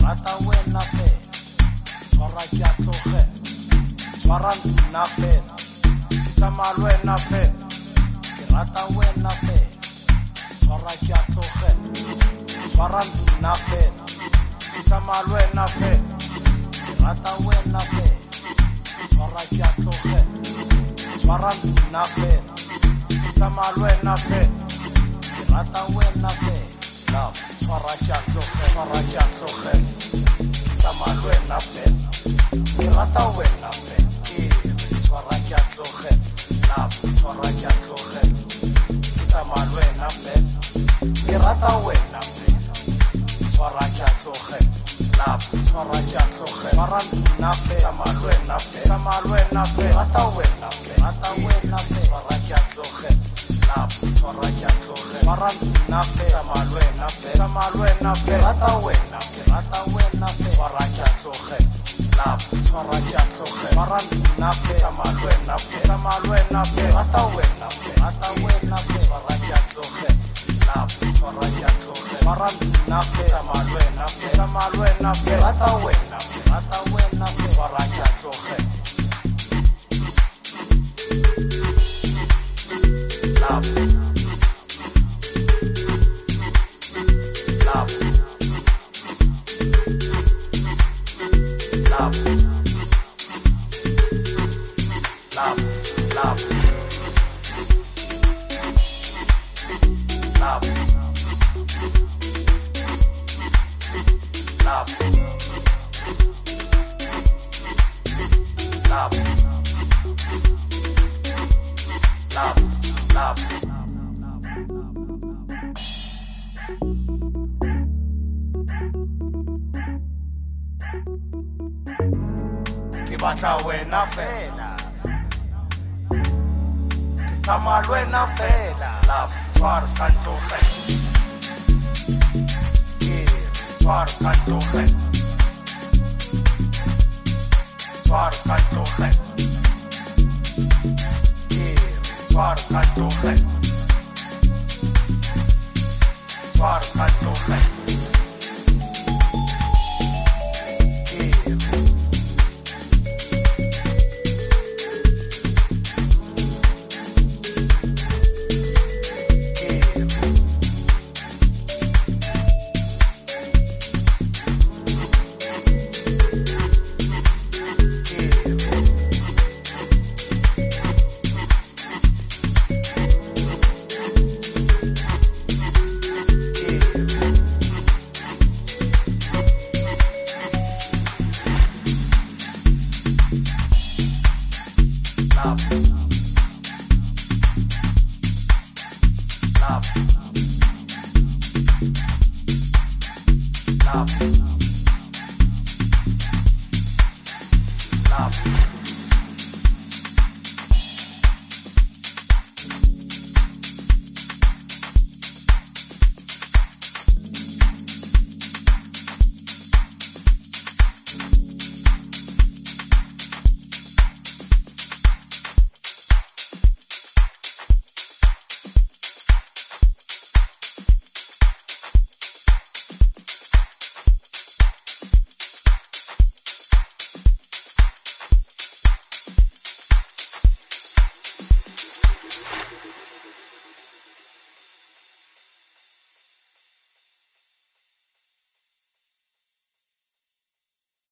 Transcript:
rata wena fela tshwara ke a tlogela tshwara nna fela ke tsamaya le wena fela ke rata wena fela tshwara ke a tlogela tshwara nna fela ke tsamaya le wena fela ke rata wena fela tshwara ke a tlogela tshwara nna fela ke tsamaya le wena fela ke rata wena fela love tshwara ke a tlogela tshwara ke a tlogela tsamaya le wena fela ke rata wena fela tshwara ke a tlogela love tshwara ke a tlogela tsamaya le wena fela ke rata wena fela tshwara ke a tlogela love tshwara ke a tlogela tshwara nna fela tsamaya le wena fela tsamaya le wena fela rata wena fela tshwara ke a tlogela love tshwara ke a tlogela tshwara nna fela tsamaya le wena fela tsamaya le wena fela rata wena fela tshwara ke a tlogela love tshwara ke a tlogela tshwara nna fela tsamaya le wena fela tsamaya le wena fela rata wena fela tshwara ke a tlogela love tshwara ke a tlogela tshwara nna fela tsamaya le wena fela tsamaya le wena fela rata wena fela tshwara ke a tlogela love love love love love love love love love ke batla wena fela ke tsamaya le wena fela love tshwara ska ntlogela tshwara ska ntlogela tshwara ska ntlogela tshwara ska ntlogela tshwara ska ntlogela